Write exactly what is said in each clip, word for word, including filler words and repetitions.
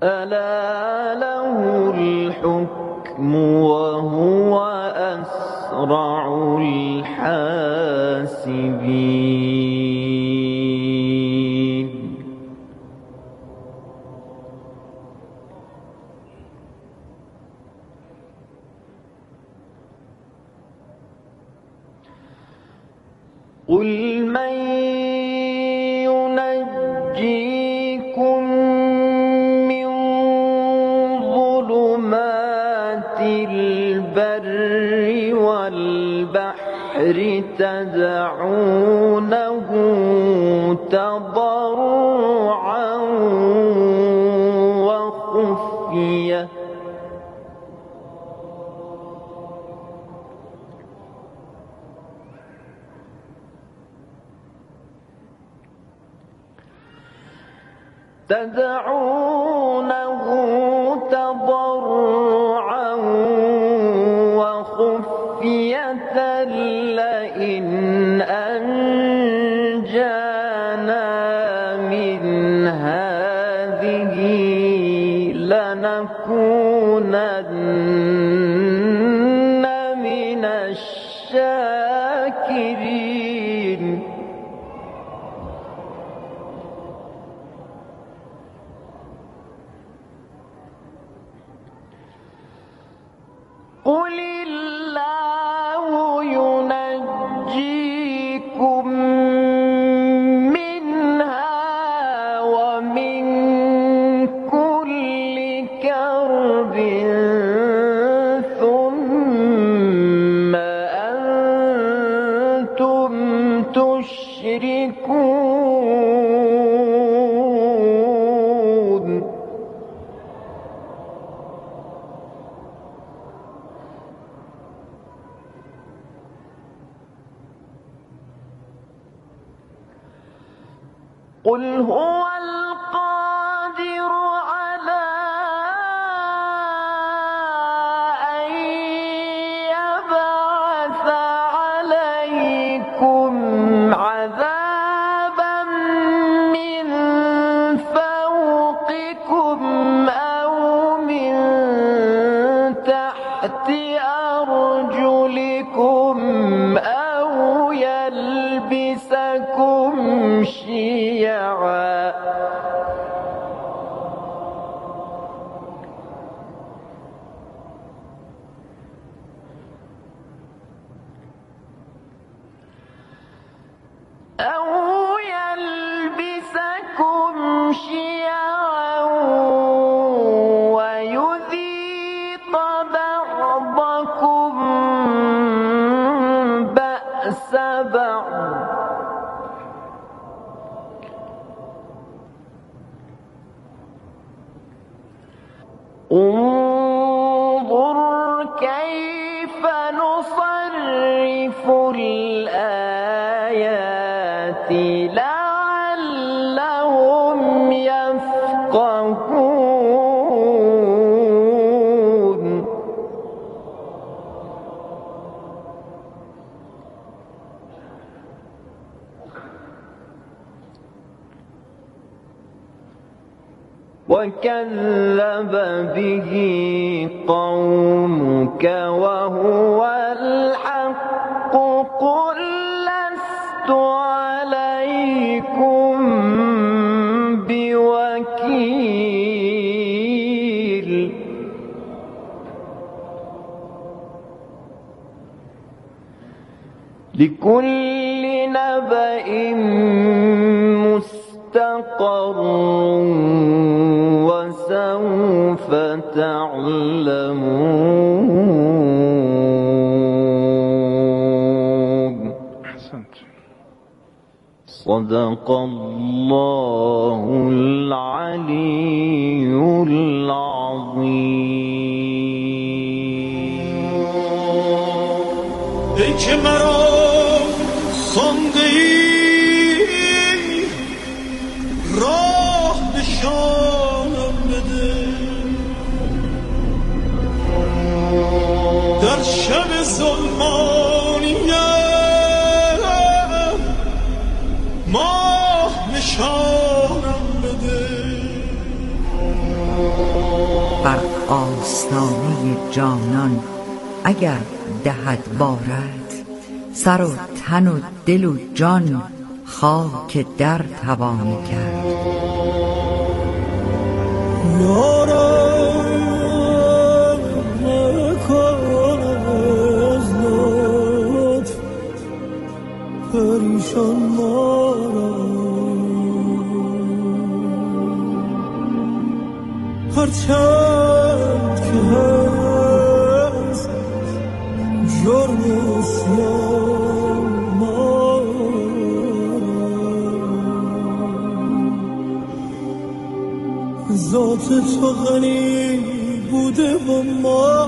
ألا له الحكم وهو أسرع الحاسبين. قل من ينجيكم من ظلمات البر والبحر تدعونه تضرعا وخفية تدعونه تضرعا وخفية لئن أنجانا من هذه لنكونن من الشاكرين. قل الله ينجيكم منها ومن كل كرب ثم أنتم تشركون. قل هو القادر على أن يبعث عليكم عذابا من فوقكم أو من تحت أرجلكم أو يلبسكم شيعا أو يلبسكم شيعا ويذيق بعضكم بأس بعض. انظر كيف نصرف الآيات لعلهم يفقهون. وكذب به قومك وهو الحق قل لست عليكم بوكيل. لكل نبأ مستقر وسوف تعلمون. أحسنت. صدق الله العلي العظيم. ای که مرا خوانده ای راه نشانم بده، در شب ظلمانیم ماه نشانم بده. بر آستانه جانان اگر دهد بارت، سر و تن و دل و جان خاک در توان کرد. یارم نکن از لطف پریشان ما را، هرچند که هست جرم اسیان ما را، ذات تو غنی بوده و ما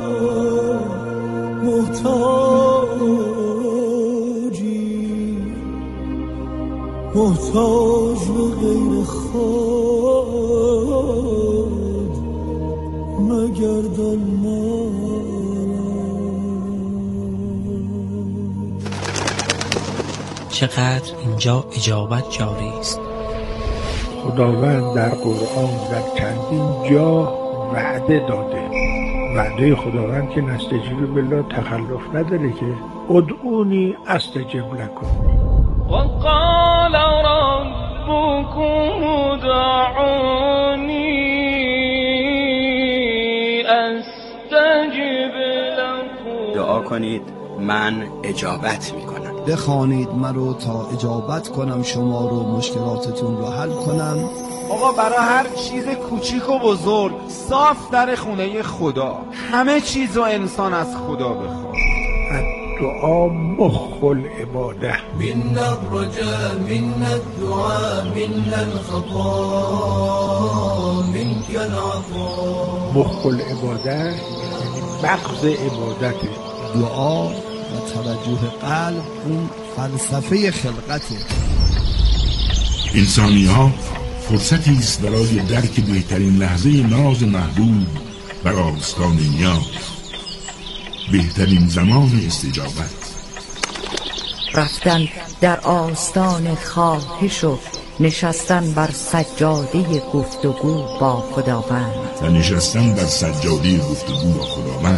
محتاجی، محتاج به غیر خود مگردان ما. چقدر اینجا اجابت جاری است. خداوند در قرآن در چندین جا وعده داده. وعده خداوند که نستجیب بالله تخلف نداره که ادعونی استجب لکم. وقال ربكم ادعوني استجب لكم. دعا کنید من اجابت میکنم. بخوانید مرا تا اجابت کنم شما رو، مشکلاتتون رو حل کنم. آقا برای هر چیز کوچیک و بزرگ صاف در خونه خدا، همه چیز رو انسان از خدا بخواد. دعا مخ العباده. من الرجاء من الدعاء من الخطا منك العطاء. مخ العباده یعنی مغز عبادته. دعا و توجه قلب اون فلسفه خلقته. انسانی ها فرصتی است برای درک بهترین لحظه ناز محبوب بر آستان نیاز، بهترین زمان استجابت. رفتن در آستان خواهش و نشستن بر سجاده گفتگو با خداوند و نشستن بر سجاده گفتگو با خداوند.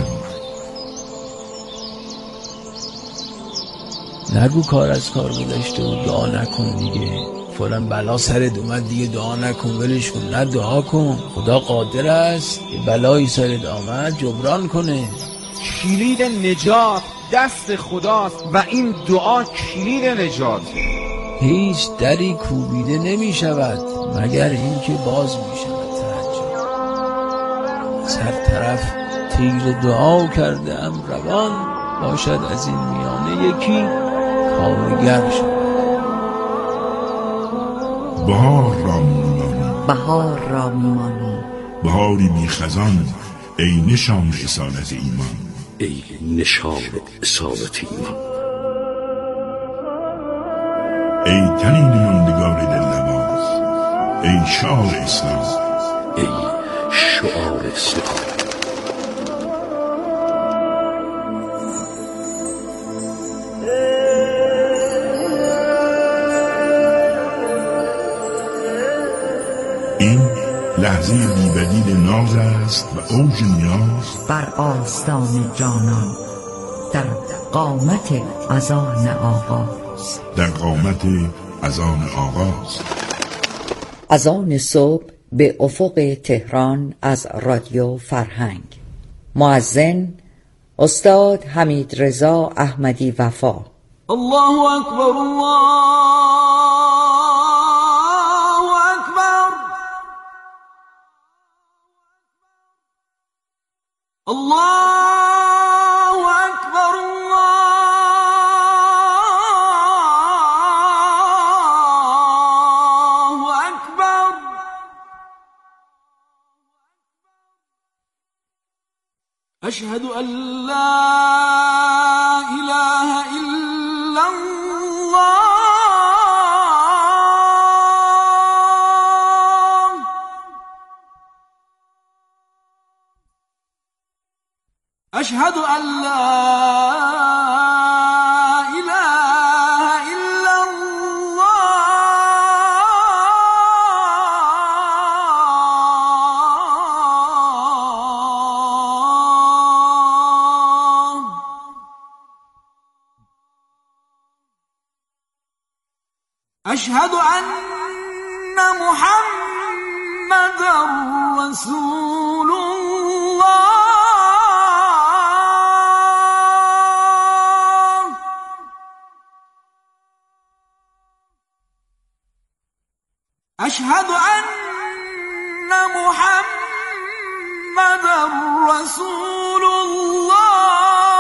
نگو کار از کار گذشته و دعا نکن دیگه، فلان بلا سرت اومد دیگه دعا نکن ولش کن. نه دعا کن، خدا قادر است یه بلایی سرت آمد جبران کنه. کلید نجات دست خداست و این دعا کلید نجات. هیچ دری کوبیده نمی شود مگر اینکه باز می شود. از هر طرف تیر دعا کرده ام روان، باشد از این میانه یکی کارگر شد. بهار را میمانی، بهار را میمانی، بهاری بی خزان، ای نشان اصالت ایمان، ای نشان اصالت ایمان، ای تنین ماندگار دلنواز، ای شعار اسلام، ای شعار اسلام. این لحظه بی‌بدیل ناز است و اوج نیاز بر آستان جانان، در قامت اذان آغاز، در قامت اذان آغاز. اذان صبح به افق تهران از رادیو فرهنگ. مؤذن استاد حمیدرضا احمدی وفا. الله اکبر الله اکبر الله اکبر الله اکبر. اشهد ان لا اله الا الله. اشهد ان لا اله الا الله. أشهد أن محمدا رسول الله. أشهد أن محمدا رسول الله.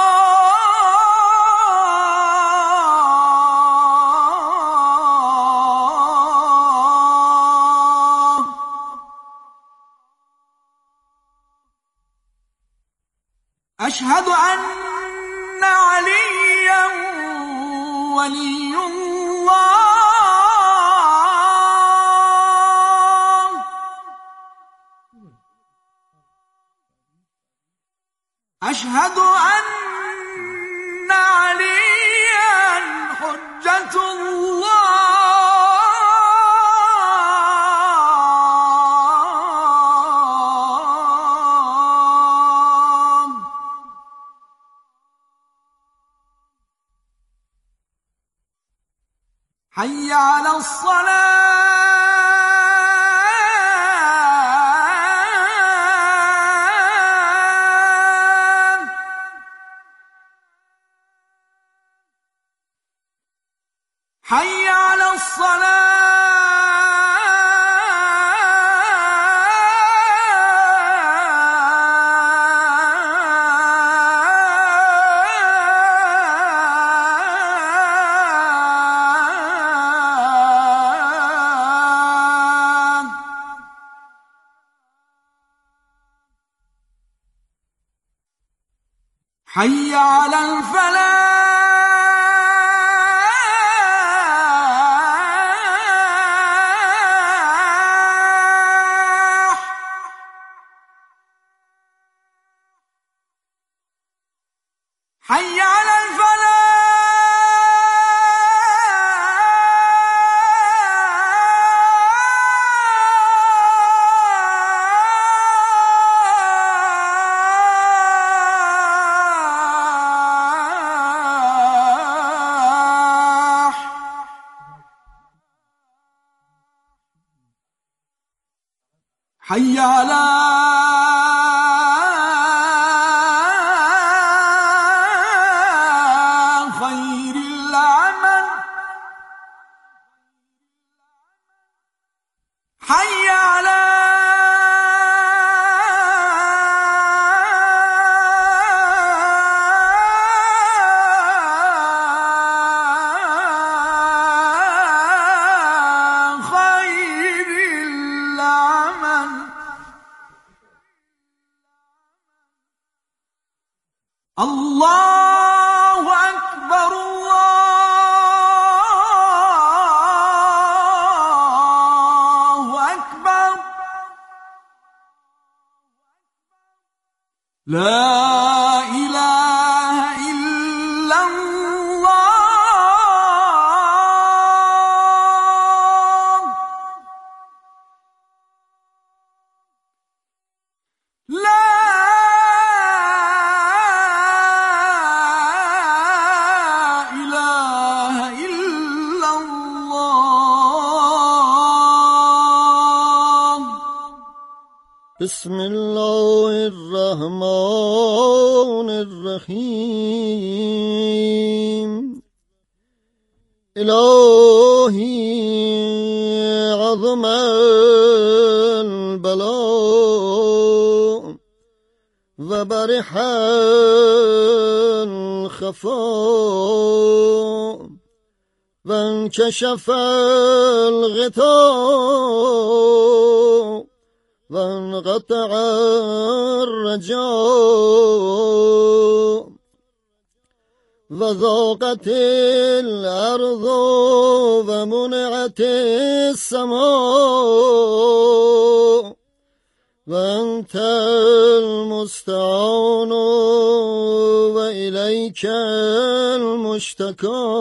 أشهد أن عليا ولي الله. أشهد أن عليا حجة الله. حي على الصلاة. حي على الصلاة. حي على الفلاح. حي على الفلاح. حي على خير العمل. حي على خير العمل. الله أكبر الله أكبر. لا إله إلا الله. لا بسم الله الرحمن الرحيم. إلهي عظم البلاء وبرح الخفاء وانكشف الغطاء وانقطع الرجاء وضاقت الأرض ومنعت السماء وأنت المستعان وإليك المشتكى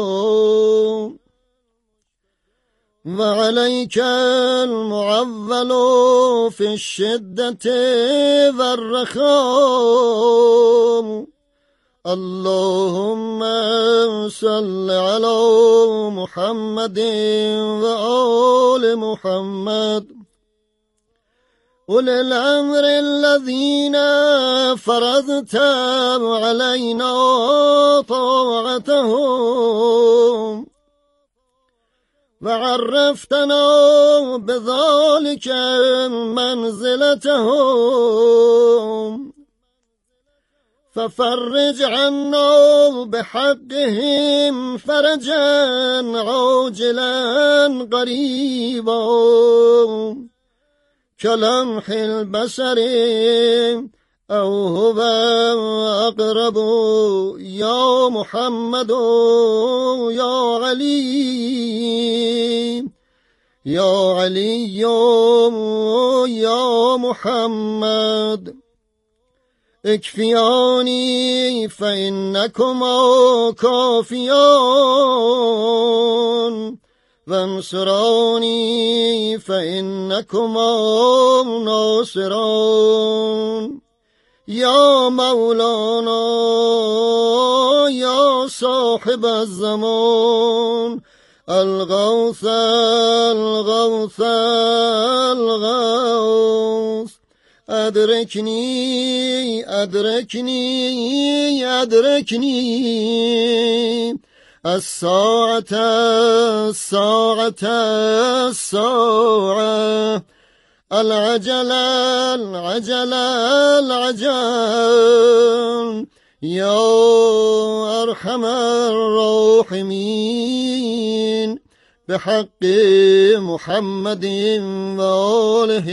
وعليك المعول في الشدة والرخاء اللهم صل على محمد وآل محمد أولي الأمر الذين فرضت علينا طاعتهم وعرفتنا بذلك منزلتهم ففرج عنا بحقهم فرجا عاجلا قريبا كلمح البصر أو هو أقرب يا محمد يا علي يا علي يا محمد اكفياني فإنكما كافيان وانصراني فإنكما ناصران يا مولانا يا صاحب الزمان الغوث الغوث الغوث أدركني أدركني أدركني الساعة الساعة الساعة العجل العجل العجل يا أرحم الراحمين بحق محمد وآله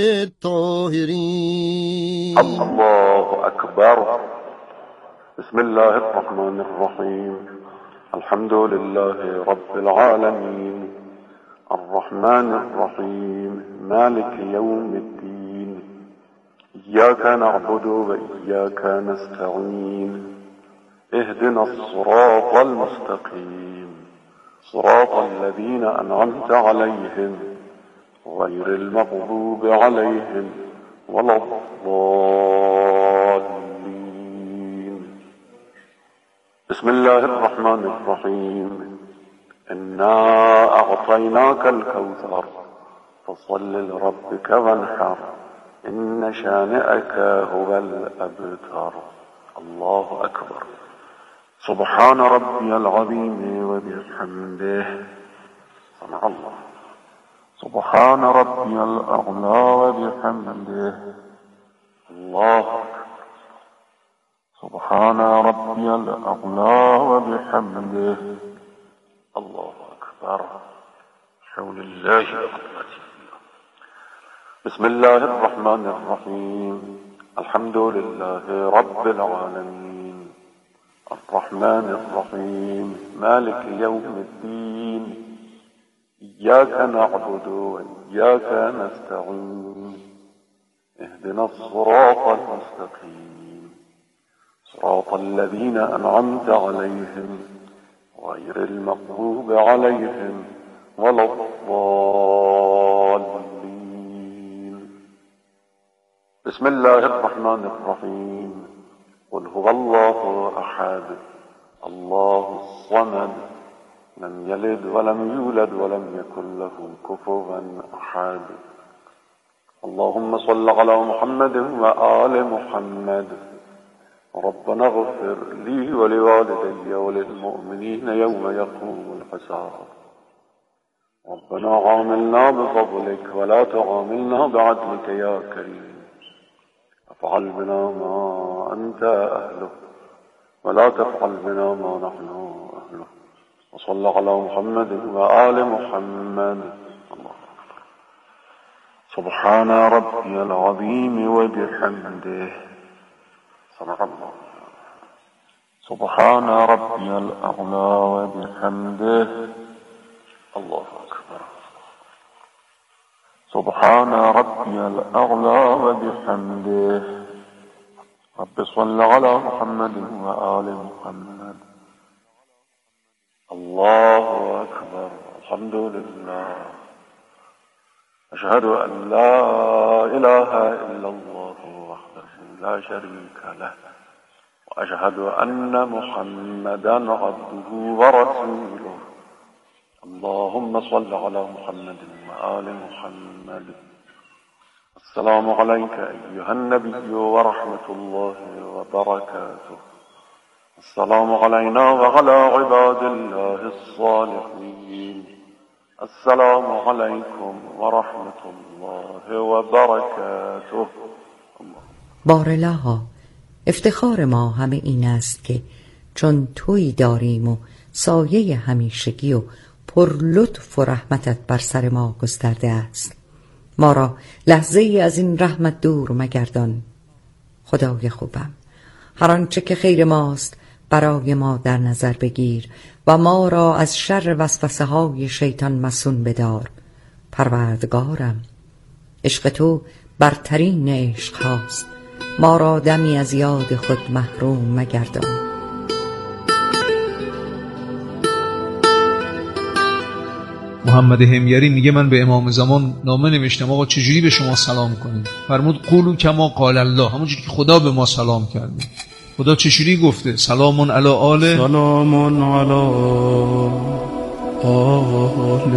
الطاهرين. الله أكبر. بسم الله الرحمن الرحيم. الحمد لله رب العالمين الرحمن الرحيم مالك يوم الدين إياك نعبد وإياك نستعين اهدنا الصراط المستقيم صراط الذين أنعمت عليهم غير المغضوب عليهم ولا الضالين. بسم الله الرحمن الرحيم. إنا أعطيناك الكوثر فصل لربك وانحر إن شانئك هو الأبتر. الله أكبر. سبحان ربي العظيم وبحمده. سمع الله. سبحان ربي الأعلى وبحمده. الله أكبر. سبحان ربي الأعلى وبحمده. الله أكبر. حول الله وقوته. بسم الله الرحمن الرحيم. الحمد لله رب العالمين الرحمن الرحيم مالك يوم الدين إياك نعبد وإياك نستعين اهدنا الصراط المستقيم صراط الذين أنعمت عليهم غير المغضوب عليهم ولا الضالين. بسم الله الرحمن الرحيم. قل هو الله أحد الله الصمد لم يلد ولم يولد ولم يكن له كفوا أحد. اللهم صل على محمد وآل محمد. ربنا اغفر لي ولوالدي وللمؤمنين يوم يقوم الحساب. ربنا عاملنا بفضلك ولا تعاملنا بعدلك يا كريم. افعل بنا ما أنت أهله ولا تفعل بنا ما نحن أهله. وصل على محمد وآل محمد. الله أكبر. سبحان ربي العظيم وبحمده. سمع الله. سبحان ربي الأعلى وبحمده. الله أكبر. سبحان ربي الأعلى وبحمده. رب صل على محمد وآل محمد. الله أكبر. الحمد لله. أشهد أن لا إله إلا الله وحده لا شريك له وأشهد أن محمدا عبده ورسوله اللهم صل على محمد وآل محمد. السلام عليك أيها النبي ورحمة الله وبركاته. السلام علينا وعلى عباد الله الصالحين. السلام عليكم ورحمة الله وبركاته. بارالله، افتخار ما همه این است که چون تویی داریم و سایه همیشگی و پر لطف و رحمتت بر سر ما گسترده است. ما را لحظه ای از این رحمت دور مگردان. خدای خوبم، هر آنچه که خیر ماست برای ما در نظر بگیر و ما را از شر وسوسه های شیطان مصون بدار. پروردگارم، عشق تو برترین عشق هاست. ما را دمی از یاد خود محروم مگردان. محمد حمیری میگه من به امام زمان نامه نوشتم آقا چجوری به شما سلام کنیم؟ فرمود قولوا کما قال الله، همونجوری که خدا به ما سلام کرده. خدا چجوری گفته؟ سلام علی آل سلام علی آل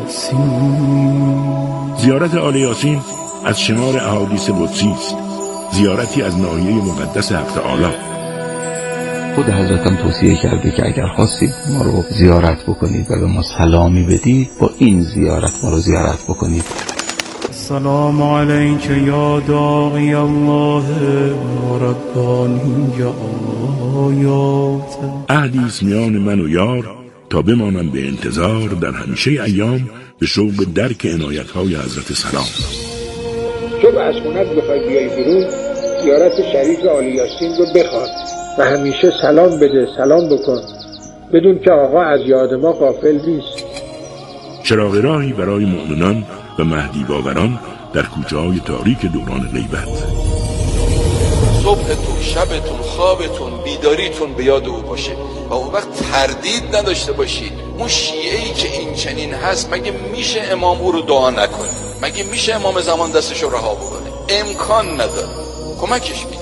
یاسین. زیارت آل یاسین از شمار احادیث قدسی است، زیارتی از ناحیه مقدس حق تعالی. خود حضرتم توصیه کرده که اگر خواستید ما رو زیارت بکنید و به ما سلامی بدید، با این زیارت ما رو زیارت بکنید. سلام علیک یا داعی الله و ربانی آیات. عهدی است میان من و یار تا بمانم به انتظار در همیشه ایام به شوق درک عنایت‌های حضرت سلام. صبح از خونت بخوای بیای بیرون، زیارت شریف آل یاسین رو بخواد و همیشه سلام بده، سلام بکن، بدون که آقا از یاد ما غافل نیست. چراغ راهی برای مؤمنان و مهدی باوران در کوچه‌های تاریک دوران غیبت. صبحتون، شبتون، خوابتون، بیداریتون به یاد او باشه و اون وقت تردید نداشته باشید. اون شیعه‌ای که این چنین هست مگه میشه امام او رو دعا نکنه؟ مگه میشه امام زمان دستش رو رها بکنه؟ امکان نداره. کمکش میده.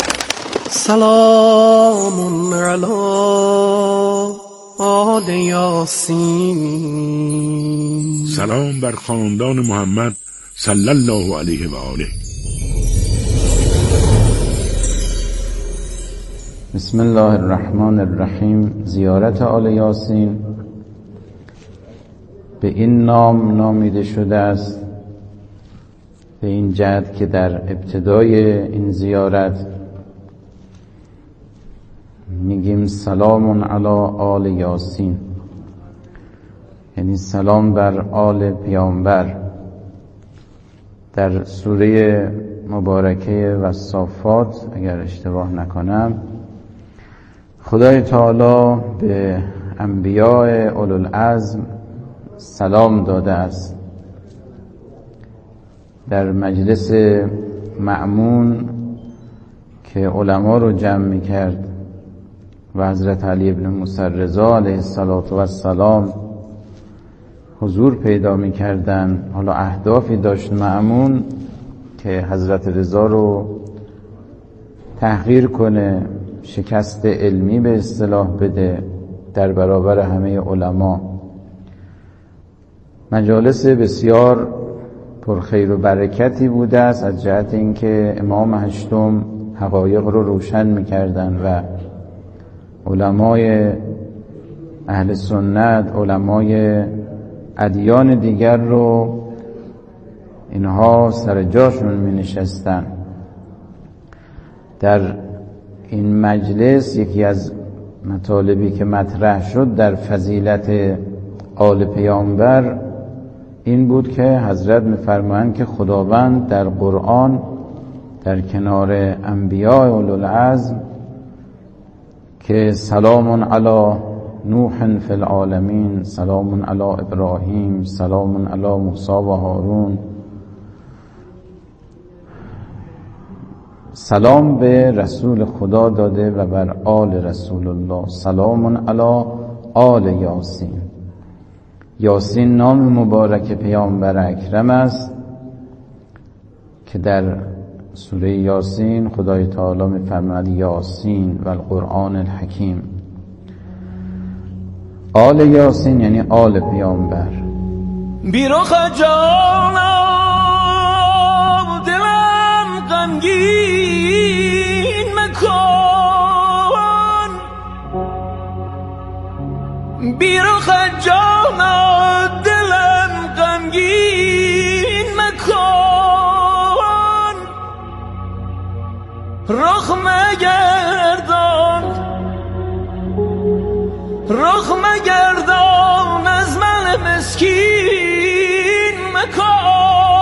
سلام علی آل یاسین. سلام بر خاندان محمد صلی الله علیه و آله. بسم الله الرحمن الرحیم. زیارت آل یاسین به این نام نامیده شده است، به این جهت که در ابتدای این زیارت میگیم سلام علی آل یاسین، یعنی سلام بر آل پیامبر. در سوره مبارکه والصافات اگر اشتباه نکنم، خدای تعالی به انبیاء اولوالعزم سلام داده است. در مجلس مأمون که علما رو جمع می‌کرد و حضرت علی ابن موسی رضا علیه السلام حضور پیدا می‌کردند. حالا اهدافی داشت مأمون که حضرت رضا رو تحقیر کنه، شکست علمی به اصطلاح بده در برابر همه علما. مجالس بسیار پرخیر و برکتی بوده است از جهت اینکه امام هشتم حقایق رو روشن می‌کردند و علمای اهل سنت، علمای ادیان دیگر رو اینها سر جاشون می‌نشستن. در این مجلس یکی از مطالبی که مطرح شد در فضیلت آل پیامبر این بود که حضرت می‌فرمایند که خداوند در قرآن در کنار انبیاء اولوالعزم که سلام علی نوح فی العالمین، سلام علی ابراهیم، سلام علی موسی و هارون، سلام به رسول خدا داده و بر آل رسول الله. سلام علی آل یاسین. یاسین نام مبارک پیامبر اکرم است که در سوره یاسین خدای تعالی می‌فرماید یاسین و القرآن الحکیم. آل یاسین یعنی آل پیامبر. بیرخ جانم دلم غمگین مکن، بیرخ جانم دلم غمگین مکن، رخ مگردان رخ مگردان از من مسکین مکن.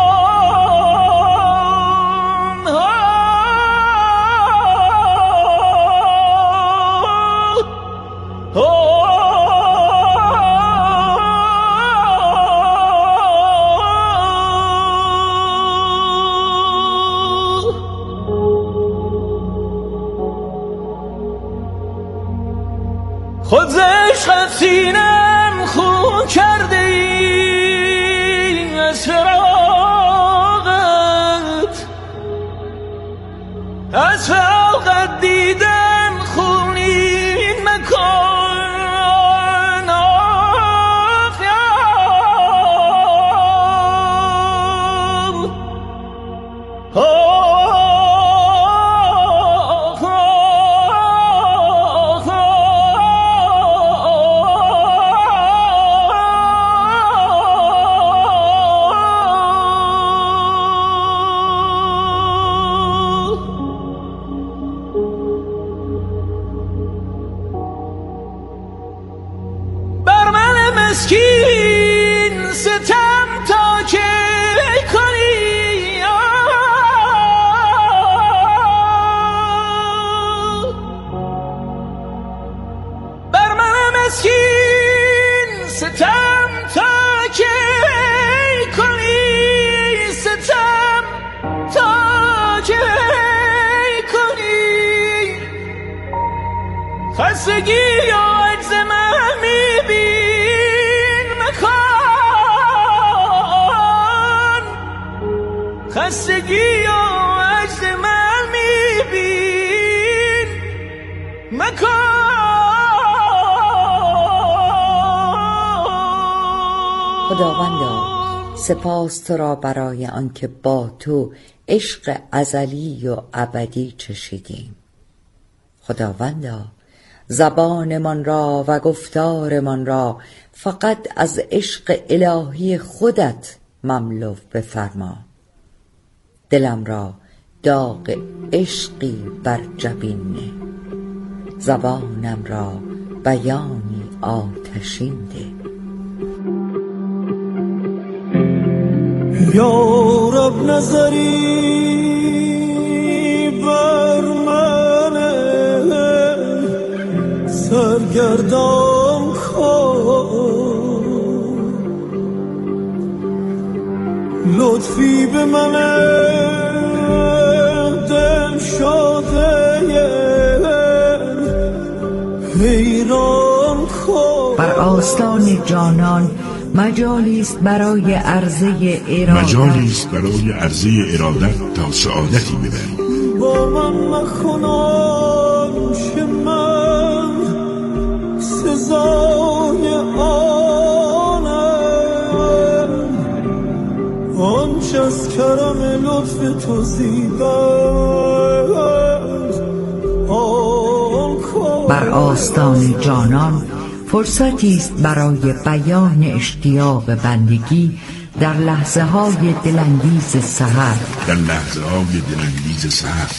خود ز عشقت سینم خون کرده ای، از فراقت از فراقت دیدم خونین مکن. آخ آخ مسکین ستم تا که کنی، بر من مسکین ستم تا که کنی، ستم تا که کنی، خستگی یا عجز من میبین مکن، خستگی یا عجز من میبین مکن. خداوندا سپاس تو را برای آنکه با تو عشق ازلی و ابدی چشیدیم. خداوندا زبانمان را و گفتارمان را فقط از عشق الهی خودت مملو بفرما. دلم را داغ عشقی بر جبین نه، زبانم را بیانی آتشین ده. یا رب نظری بر من سرگردان کن، لطفی به من دل شاده حیران کن. بر آستان جانان مجالی است برای عرضه ارادت، مجالی است برای عرضه ارادت تا سعادتی ببری. با من مخونان چه من سزای آنم، آنچه از کرم لطف تو زیباست آن کن. بر آستان جانان فرصتی است برای بیان اشتیاق بندگی در لحظه های دلانگیز سحر، در لحظه های دلانگیز سحر.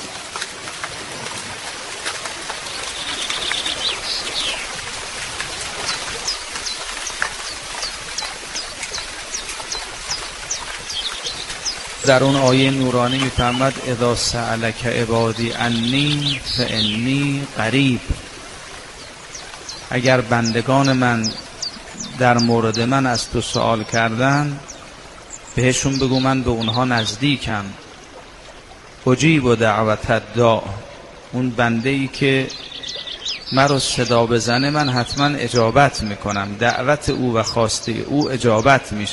در اون آیه نورانی میفرماد اذا سألک عبادی انی فانی قریب. اگر بندگان من در مورد من از تو سوال کردن، بهشون بگو من به اونها نزدیکم. اجیب دعوت الداع، اون بنده ای که مرا صدا بزنه من حتما اجابت میکنم، دعوت او و خواسته او اجابت میشه.